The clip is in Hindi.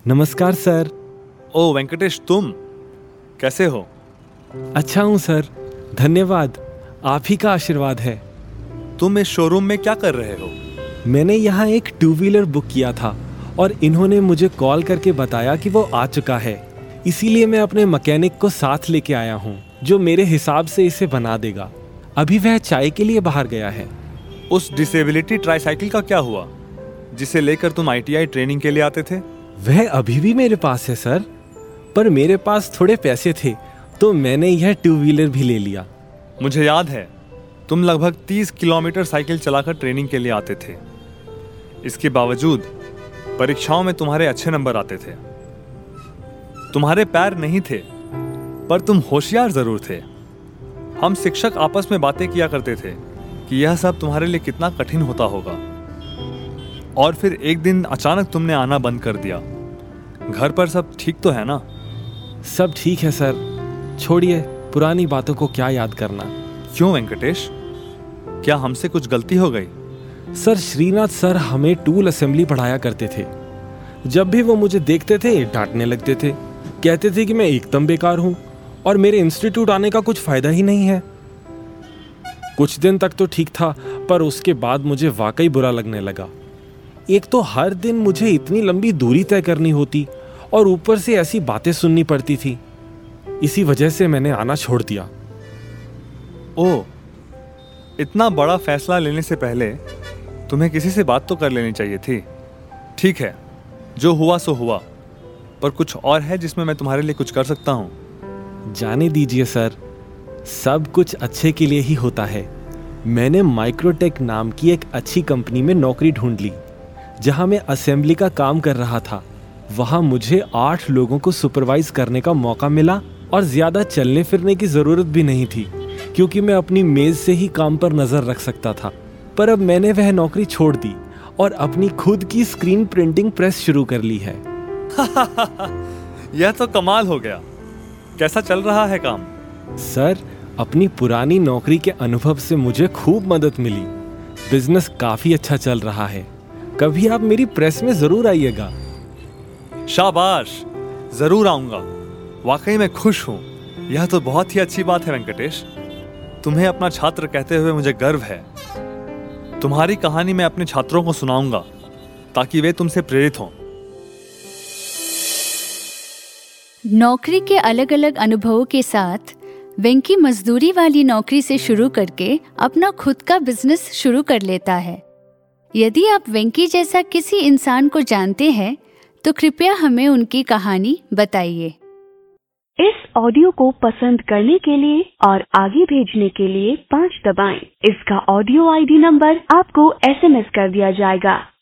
नमस्कार सर। ओ वेंकटेश, तुम कैसे हो? अच्छा हूँ सर, धन्यवाद। आप ही का आशीर्वाद है। तुम इस शोरूम में क्या कर रहे हो? मैंने यहाँ एक 2 व्हीलर बुक किया था और इन्होंने मुझे कॉल करके बताया कि वो आ चुका है। इसीलिए मैं अपने मैकेनिक को साथ लेके आया हूँ जो मेरे हिसाब से इसे बना देगा। अभी वह चाय के लिए बाहर गया है। उस डिसेबिलिटी ट्राईसाइकिल का क्या हुआ जिसे लेकर तुम ITI ट्रेनिंग के लिए आते थे? वह अभी भी मेरे पास है सर, पर मेरे पास थोड़े पैसे थे तो मैंने यह 2 व्हीलर भी ले लिया। मुझे याद है तुम लगभग 30 किलोमीटर साइकिल चलाकर ट्रेनिंग के लिए आते थे। इसके बावजूद परीक्षाओं में तुम्हारे अच्छे नंबर आते थे। तुम्हारे पैर नहीं थे पर तुम होशियार जरूर थे। हम शिक्षक आपस में बातें किया करते थे कि यह सब तुम्हारे लिए कितना कठिन होता होगा। और फिर एक दिन अचानक तुमने आना बंद कर दिया। घर पर सब ठीक तो है ना? सब ठीक है सर, छोड़िए पुरानी बातों को क्या याद करना। क्यों वेंकटेश, क्या हमसे कुछ गलती हो गई? सर श्रीनाथ सर हमें टूल असेंबली पढ़ाया करते थे। जब भी वो मुझे देखते थे डांटने लगते थे, कहते थे कि मैं एकदम बेकार हूँ और मेरे इंस्टीट्यूट आने का कुछ फायदा ही नहीं है। कुछ दिन तक तो ठीक था, पर उसके बाद मुझे वाकई बुरा लगने लगा। एक तो हर दिन मुझे इतनी लंबी दूरी तय करनी होती और ऊपर से ऐसी बातें सुननी पड़ती थी। इसी वजह से मैंने आना छोड़ दिया। ओह, इतना बड़ा फैसला लेने से पहले तुम्हें किसी से बात तो कर लेनी चाहिए थी। ठीक है, जो हुआ सो हुआ, पर कुछ और है जिसमें मैं तुम्हारे लिए कुछ कर सकता हूँ। जाने दीजिए सर, सब कुछ अच्छे के लिए ही होता है। मैंने माइक्रोटेक नाम की एक अच्छी कंपनी में नौकरी ढूंढ ली जहां मैं असेंबली का काम कर रहा था। वहां मुझे 8 लोगों को सुपरवाइज करने का मौका मिला और ज्यादा चलने फिरने की जरूरत भी नहीं थी क्योंकि मैं अपनी मेज से ही काम पर नजर रख सकता था। पर अब मैंने वह नौकरी छोड़ दी और अपनी खुद की स्क्रीन प्रिंटिंग प्रेस शुरू कर ली है। यह तो कमाल हो गया। कैसा चल रहा है काम? सर, अपनी पुरानी नौकरी के अनुभव से मुझे खूब मदद मिली। बिजनेस काफी अच्छा चल रहा है। कभी आप मेरी प्रेस में जरूर आइएगा। शाबाश, जरूर आऊंगा। वाकई मैं खुश हूँ। यह तो बहुत ही अच्छी बात है वेंकटेश। तुम्हें अपना छात्र कहते हुए मुझे गर्व है। तुम्हारी कहानी मैं अपने छात्रों को सुनाऊंगा ताकि वे तुमसे प्रेरित हों। नौकरी के अलग अलग अनुभवों के साथ वेंकी मजदूरी वाली नौकरी से शुरू करके अपना खुद का बिजनेस शुरू कर लेता है। यदि आप वेंकी जैसा किसी इंसान को जानते हैं तो कृपया हमें उनकी कहानी बताइए। इस ऑडियो को पसंद करने के लिए और आगे भेजने के लिए 5 दबाएं। इसका ऑडियो ID नंबर आपको SMS कर दिया जाएगा।